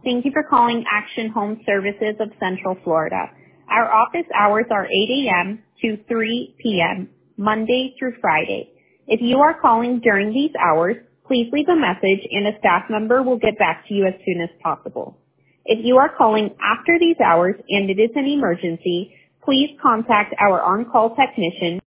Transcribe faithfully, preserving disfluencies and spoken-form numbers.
Thank you for calling Action Home Services of Central Florida. Our office hours are eight a.m. to three p.m., Monday through Friday. If you are calling during these hours, please leave a message and a staff member will get back to you as soon as possible. If you are calling after these hours and it is an emergency, please contact our on-call technician